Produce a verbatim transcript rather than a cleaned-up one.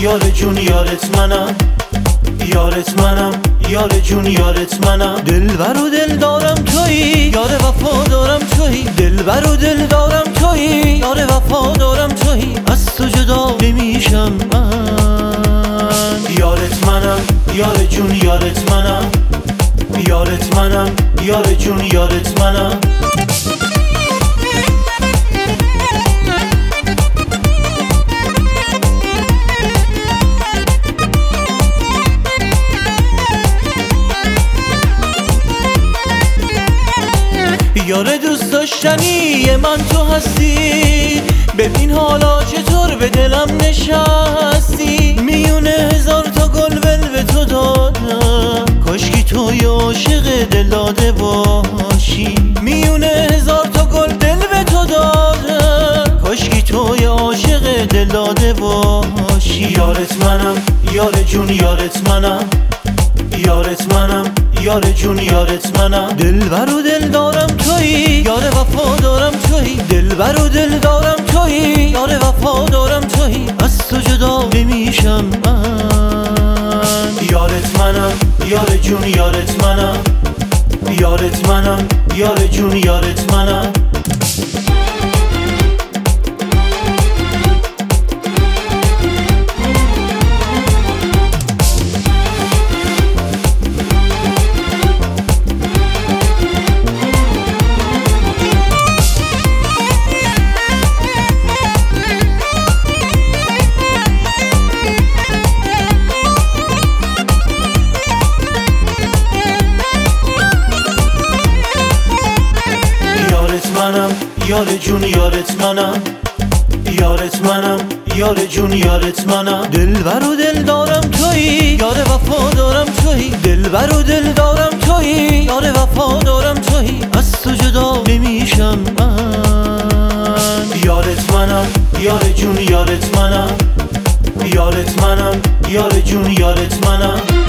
یار جون یارت منم، یارت منم، یار جون یارت منم. دلبر و دل دارم تویی، یار وفا دارم تویی. دلبر و دل دارم تویی، یار وفا دارم تویی. از تو جدا نمیشم من. یارت منم، یار جون یارت منم، یارت منم، یار جون یارت منم. یار دوست داشتنی من تو هستی، ببین حالا چطور به دلم نشستی. میونه هزار تا گل ول به تو دادم، کاشکی تو یه عاشق دل داده باشی. میونه هزار تا گل دل به تو دادم، کاشکی تو یه عاشق دل داده باشی. یارت منم، یار جون یارت منم، یارت منم، یار جون یارت منم. دلبر و دل دارم تویی، یار وفا دارم تویی. دلبر و دل دارم تویی، یار وفا دارم تویی. از تو جدا نمیشم من. یارت منم، یار جون یارت منم، یارت منم، یار جون یارت منم. منم، یار جون یارت منم، یارت منم، یار جون یارت منم. دلبر و دل دارم تویی، یار وفا دارم تویی. دلبر و دل دارم تویی، یار وفا دارم تویی. از تو جدا نمیشم من. یارت منم، یار جون یارت منم، یارت منم، یار جون یارت منم.